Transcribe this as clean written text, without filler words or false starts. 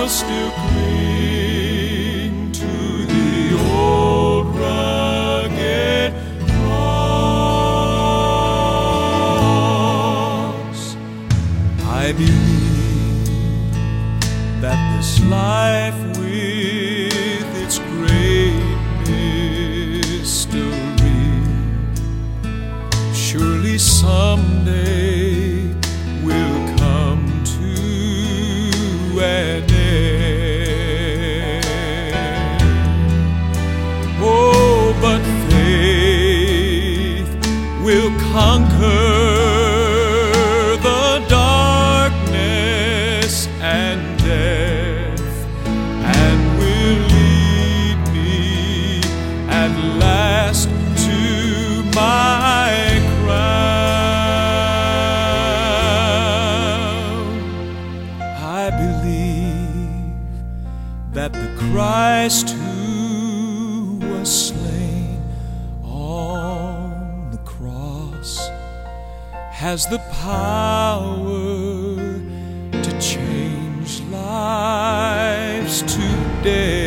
I'll still cling to the old rugged cross. I believe that this life with its great mystery surely someday will come to an end. Oh, but faith will conquer the darkness and death, and will lead me at last to my crown. I believe that the Christ who was slain on the cross has the power to change lives today.